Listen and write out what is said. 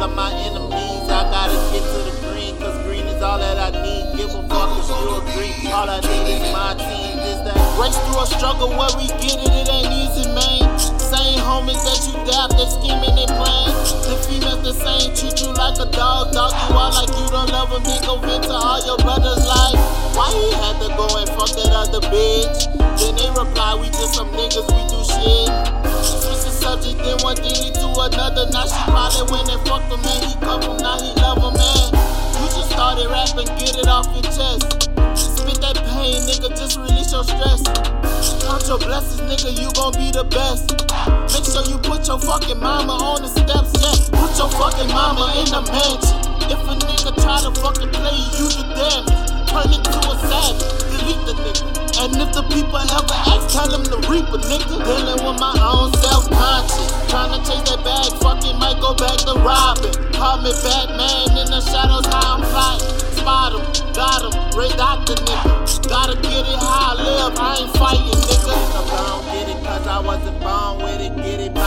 out my enemies. I gotta get to the green, cause green is all that I need. Give a fuck if you agree. All I need is my team. This that race through a struggle where we get it, it ain't easy, man. Same homies that you dap, they scheming, they playing. The females the same, treat you like a dog you out like you don't love them. Then go vent to all your brothers like, why he had to go and fuck that other bitch? Then they reply, we just some niggas, we do shit. Switch the subject, then one thing lead to another. Now she probably went and fucked him, man. He come from, now he love him, man. You just started rapping, get it off your chest. Spit that pain, nigga, just release your stress. Count your blessings, nigga, you gon' be the best. Make sure you put your fucking mama on the steps, yeah. Put your fucking mama in the mansion. If a nigga try to fucking play you, the damage. Turn into a savage, delete the nigga. And if the people ever ask, tell them to reap a nigga. Dealing with my own self-conscious. Trying to chase that bag, fucking might go back to robbing. Call me Batman in the shadows, how I'm plotting. Spot him, got him, Ray Doctor nigga. Gotta get it how I live, I ain't fighting nigga. I don't get it cause I wasn't born with it, get it.